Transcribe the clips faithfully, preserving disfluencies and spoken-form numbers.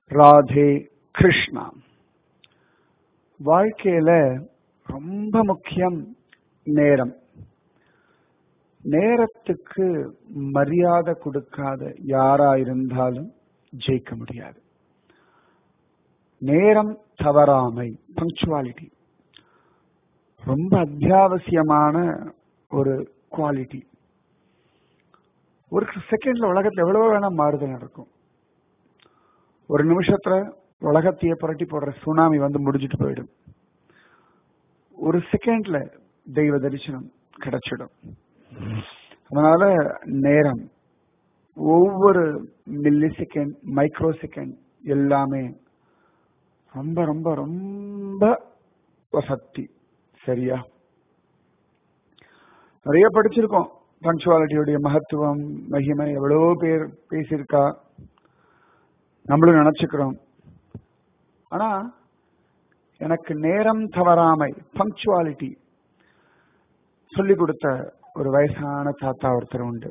ராதே கிருஷ்ணா. வாழ்க்கையில ரொம்ப முக்கியம் நேரம். நேரத்துக்கு மரியாதை கொடுக்காத யாரா இருந்தாலும் ஜெயிக்க முடியாது. நேரம் தவறாமை, பங்க்சுவாலிட்டி ரொம்ப அத்தியாவசியமான ஒரு குவாலிட்டி. ஒரு செகண்ட்ல உலகத்துல எவ்வளவு வேணா மாறுதல் நடக்கும். ஒரு நிமிஷத்துல உலகத்தையே புரட்டி போடுற சுனாமி வந்து முடிஞ்சிட்டு போயிடும். ஒரு செகண்ட்ல தெய்வ தரிசனம் கிடைச்சிடும். அதனால நேரம், ஒவ்வொரு மில்லி செகண்ட், மைக்ரோ செகண்ட் எல்லாமே ரொம்ப ரொம்ப ரொம்ப வசதி. சரியா? நிறைய படிச்சிருக்கோம் பங்க்சுவாலிட்டியுடைய மகத்துவம், மகிமை எவ்வளவோ பேர் பேசியிருக்கா, நம்மளும் நினைச்சுக்கிறோம். ஆனா எனக்கு நேரம் தவறாமை, பங்க்சுவாலிட்டி சொல்லி கொடுத்த ஒரு வயசான தாத்தா ஒருத்தர் உண்டு.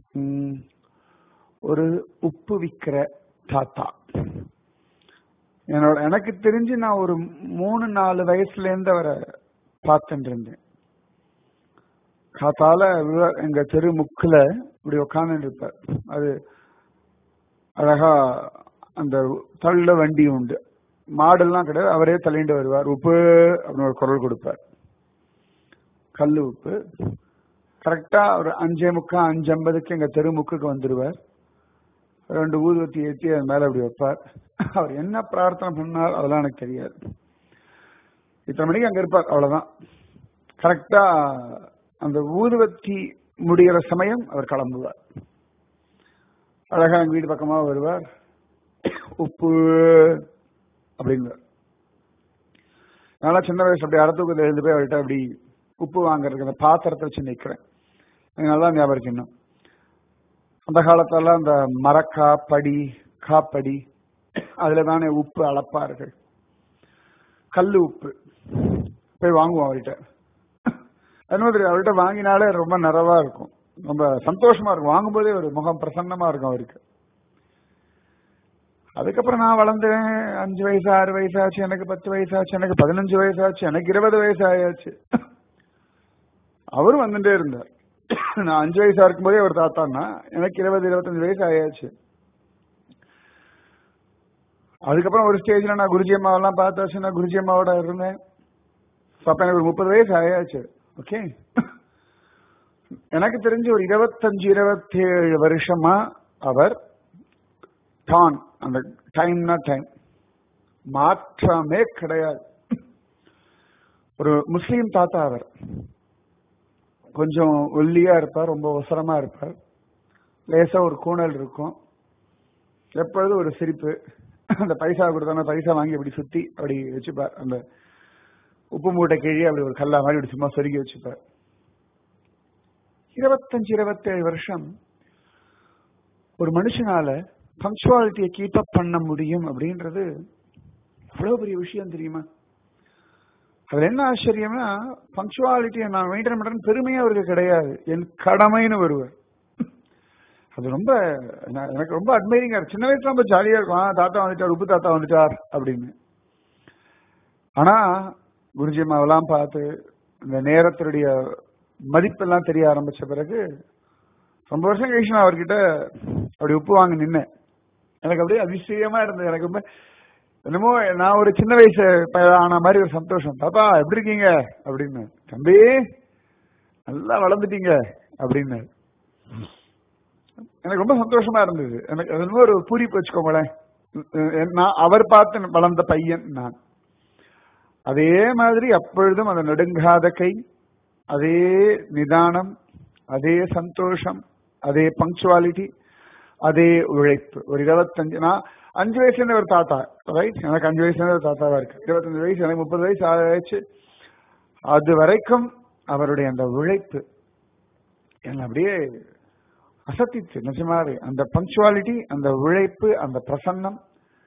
ஒரு உப்பு விற்கிற தாத்தா. என்னோட எனக்கு தெரிஞ்சு நான் ஒரு மூணு நாலு வயசுல இருந்து அவரை பார்த்துட்டு இருந்தேன். காத்தால எங்க தெரு முக்குல இப்படி உட்கார்ந்து இருப்பார். அது அழகா அந்த தள்ள வண்டி உண்டு, மாடெல்லாம் கிடையாது, அவரே தள்ளிட்டு வருவார். உப்பு அப்படின்னு ஒரு குரல் கொடுப்பார், கல்லு உப்பு. கரெக்டா ஒரு அஞ்சே முக்கா அஞ்சு ஐம்பதுக்கு எங்க தெரு முக்குக்கு வந்துடுவார். ரெண்டு ஊதுவத்தி ஏற்றி அது மேல அப்படி வைப்பார். அவர் என்ன பிரார்த்தனை பண்ணார் அதெல்லாம் எனக்கு தெரியாது. இத்தனை மணிக்கு அங்க இருப்பார், அவ்வளவுதான். கரெக்டா அந்த ஊதுவத்தி முடிகிற சமயம் அவர் கிளம்புவார். அழகா எங்க வீடு பக்கமா வருவார், உப்பு அப்படிங்குவார். நல்லா சின்ன வயசு அப்படி அறத்தூக்கத்தில் எழுந்து போய் அவர்கிட்ட அப்படி உப்பு வாங்கறதுக்கு அந்த பாத்திரத்தை வச்சு நிற்கிறேன். எனக்கு நல்லா ஞாபகம் இருக்கு. இன்னும் அந்த காலத்துல அந்த மரக்கா படி, காப்படி, அதுல தானே உப்பு அளப்பார்கள். கல்லு உப்பு போய் வாங்குவோம் அவர்கிட்ட. அது மாதிரி அவர்கிட்ட வாங்கினாலே ரொம்ப நிறைவா இருக்கும், ரொம்ப சந்தோஷமா இருக்கும். வாங்கும்போதே ஒரு முகம் பிரசன்னமா இருக்கும் அவருக்கு. அதுக்கப்புறம் நான் வளர்ந்தேன். அஞ்சு வயசு ஆறு வயசு ஆச்சு, எனக்கு பத்து வயசு ஆச்சு, எனக்கு பதினஞ்சு வயசு ஆச்சு, எனக்கு இருபது வயசு ஆயாச்சு. அவரும் வந்துட்டே இருந்தார். நான் அஞ்சு வயசா இருக்கும்போதே அவர் தாத்தான்னா எனக்கு இருபது இருபத்தஞ்சு வயசு ஆயாச்சு. அதுக்கப்புறம் ஒரு ஸ்டேஜ்ல நான் குருஜி அம்மாவெல்லாம் பார்த்தாச்சு. நான் குருஜி அம்மாவோட இருந்தேன். அப்ப எனக்கு ஒரு முப்பது வயசு ஆயாச்சு. ஓகே, எனக்கு தெரிஞ்சு ஒரு இருபத்தஞ்சு இருபத்தி ஏழு வருஷமா அவர் தான் அந்த டைம்னா டைம் மாற்றமே கிடையாது. ஒரு முஸ்லீம் தாத்தா. அவர் கொஞ்சம் ஒல்லியா இருப்பார், ரொம்ப அவசரமா இருப்பார், லேசா ஒரு கூணல் இருக்கும், எப்பொழுதும் ஒரு சிரிப்பு. அந்த பைசா கொடுத்தான பைசா வாங்கி அப்படி சுத்தி அப்படி வச்சுப்பார். அந்த உப்பு மூட்டை கீழே அப்படி ஒரு கல்லா மாதிரி அப்படி சும்மா சொருகி வச்சுப்பார். இருபத்தஞ்சு இருபத்தேழு வருஷம் ஒரு மனுஷனால பங்க்சுவாலிட்டியை கீப் அப் பண்ண முடியும் அப்படின்றது அவ்வளவு பெரிய விஷயம் தெரியுமா? அதுல என்ன ஆச்சரியம்னா, பங்க்சுவாலிட்டியை நான் மெயின்டைன் பண்றேன்னு பெருமையா அவருக்கு கிடையாது, என் கடமைன்னு வருவார். அது ரொம்ப எனக்கு ரொம்ப அட்மைரிங்கா இருக்கு. சின்ன வயசுல ரொம்ப ஜாலியா இருக்கும், தாத்தா வந்துட்டார், உப்பு தாத்தா வந்துட்டார் அப்படின்னு. ஆனா குருஜி அம்மாவெல்லாம் பார்த்து இந்த நேரத்தினுடைய மதிப்பெல்லாம் தெரிய ஆரம்பிச்ச பிறகு ரொம்ப வருஷம் கழிச்சு நான் அவர்கிட்ட அப்படி உப்பு வாங்க நின்னேன். எனக்கு அப்படியே அதிசயமா இருந்தது. எனக்கு ரொம்ப என்னமோ நான் ஒரு சின்ன வயசு ஆன மாதிரி ஒரு சந்தோஷம். தாத்தா எப்படி இருக்கீங்க அப்படின்னு. தம்பி நல்லா வளர்ந்துட்டீங்க அப்படின்னு. எனக்கு ரொம்ப சந்தோஷமா இருந்தது. எனக்கு அது ஒரு பூரிப்பு வச்சுக்கோங்களேன். நான் அவர் பார்த்து வளர்ந்த பையன் நான். அதே மாதிரி அப்பொழுதும் அந்த நெடுங்காத கை, அதே நிதானம், அதே சந்தோஷம், அதே பங்க்சுவாலிட்டி, அதே உழைப்பு. ஒரு இருபத்தஞ்சு நான் அஞ்சு வயசுல இருந்து ஒரு தாத்தா, ரைட்? எனக்கு அஞ்சு வயசுல இருந்து ஒரு தாத்தாவா இருக்கு. இருபத்தஞ்சு வயசு, எனக்கு முப்பது வயசு ஆச்சு. அது வரைக்கும் அவருடைய அந்த உழைப்பு என்ன அப்படியே அசத்திச்சு. நிஜமாவே அந்த பங்க்சுவாலிட்டி, அந்த உழைப்பு, அந்த பிரசன்னம்,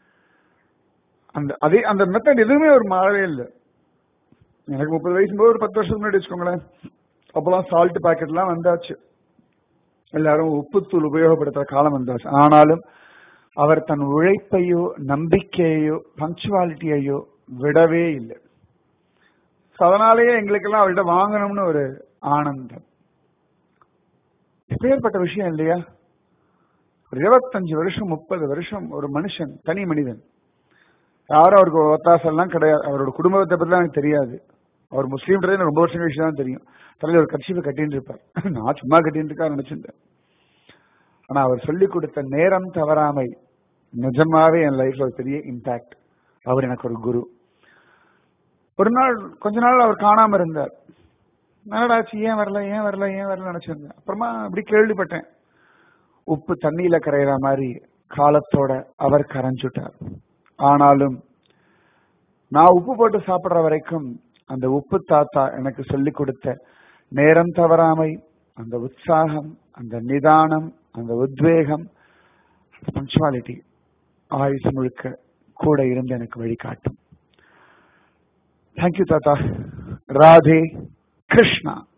அந்த அதே அந்த மெத்தட் எதுவுமே ஒரு மாறவே இல்லை. எனக்கு முப்பது வயசு போது ஒரு பத்து வருஷத்துக்கு முன்னாடி வச்சுக்கோங்களேன், அப்பெல்லாம் சால்ட் பாக்கெட் எல்லாம் வந்தாச்சு, எல்லாரும் உப்புத்தூள் உபயோகப்படுத்துற காலம் வந்தாச்சு. ஆனாலும் அவர் தன் உழைப்பையோ நம்பிக்கையோ பங்க்சுவாலிட்டியையோ விடவே இல்லை. அதனாலேயே எங்களுக்கெல்லாம் அவர்கிட்ட வாங்கணும்னு ஒரு ஆனந்தம். எப்பேற்பட்ட விஷயம் இல்லையா? ஒரு இருபத்தஞ்சு வருஷம் முப்பது வருஷம் ஒரு மனுஷன், தனி மனிதன், யாரும் அவருக்கு ஒத்தாசெல்லாம் கிடையாது. அவரோட குடும்பத்தை பத்தி எனக்கு தெரியாது. அவர் முஸ்லீம்ன்றதே ரொம்ப வருஷம் கழிச்சு தான் தெரியும். தலையில் ஒரு கட்சியை கட்டின்னு இருப்பார். நான் சும்மா கட்டின்னு இருக்கா நினைச்சிருந்தேன். ஆனா அவர் சொல்லிக் கொடுத்த நேரம் தவறாமை நிஜமாவே என் லைஃப்ல ஒரு பெரிய இம்பாக்ட். அவர் எனக்கு ஒரு குரு. ஒரு நாள் கொஞ்ச நாள் அவர் காணாம இருந்தார். என்னடாச்சு, ஏன் வரல ஏன் வரல ஏன் வரல நினைச்சிருந்தேன். அப்புறமா அப்படி கேள்விப்பட்டேன், உப்பு தண்ணியில கரையிற மாதிரி காலத்தோட அவர் கரைஞ்சுட்டார். ஆனாலும் நான் உப்பு போட்டு சாப்பிடுற வரைக்கும் அந்த உப்பு தாத்தா எனக்கு சொல்லிக் கொடுத்த நேரம் தவறாமை, அந்த உற்சாகம், அந்த நிதானம், அந்த உத்வேகம், பங்க்சுவாலிட்டி ஆயுசு முழுக்க கூட இருந்து எனக்கு வழிகாட்டும். தேங்க்யூ தாத்தா. ராதே கிருஷ்ணா.